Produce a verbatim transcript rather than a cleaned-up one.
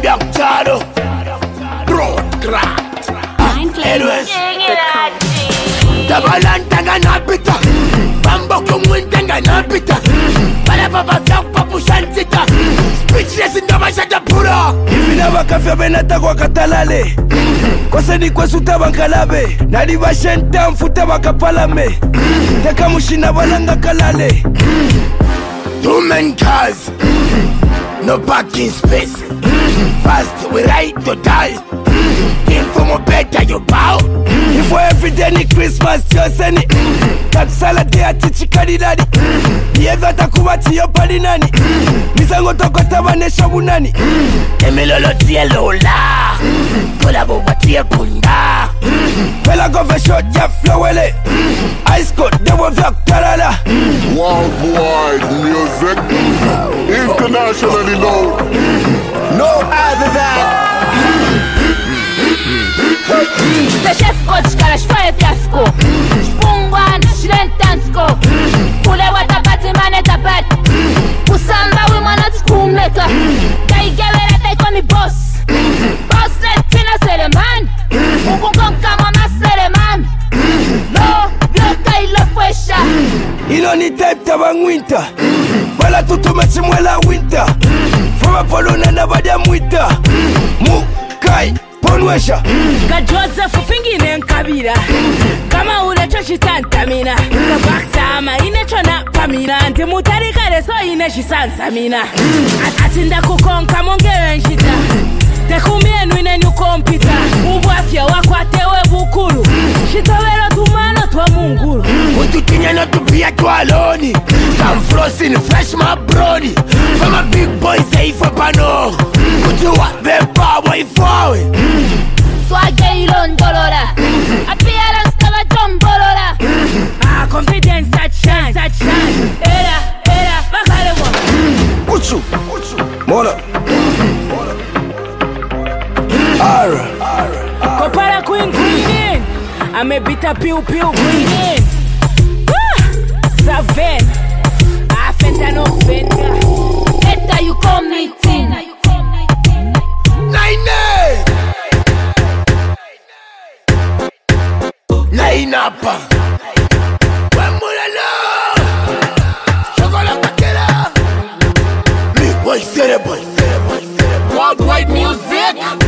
Zambia Charo Broadcraft Anyways Tabalan tanga napita Bambo kumwin tanga napita Bala baba vyao papu shantita Speechless ndama shata pura Ifina wakafya benata kwa katalale Kose ni kwa suta bankalabe Nari bashenta mfuta bakapalame Teka mushina balanga kalale Two men cars No parking space Fast we ride to die Think for more better you bow If for every day ni Christmas you send it Takusala day ati chikari nani Yeva takubati yo pali nani Misango toko tabane shabu nani Emilolo tiye lola Kola boba tiye punda Pela gove shot ya flowele Ice coat dewa vyak tarala Worldwide music Internationally known No other than The chef coach kara shfoye fiasko Shpungwan shrentansko Kule wata pati mane tapat Usamba we manat skumeka Kai gewere tay komi boss Boss let tina seleman Ukun kama maseleman No, vyo kai lo fwesha Ilo ni type tabang winter Bala tutume chimwela winter Fama polona na badia mwita Mu, kai, ponwesha Ka Joseph fingine nkabira Kama ulecho chitantamina Ka baksama inecho na pamina Nti mutarika reso inechi sansamina Atinda kukonka mongewe nshita Tekumie nwine nyu kompita Ubwafya wakwatewe bukuru Shitawelo tumano twa munguru Utukinya na tupia tualoni Some frosting fresh my brody From a big boy say for pano Kutuwa bepa boy fawe Swage ilon dolora Appearance tava jombolora Ah, confidence that shine, that shine Era, era, bakare mo Uchu, Mola Ara Kopara queen queen in Amebita piu piu queen in Saven Afenta no fenta Eta you come meeting Naine Nainapa Wemulala Chocola Paquera Mi boy Cerebral Worldwide music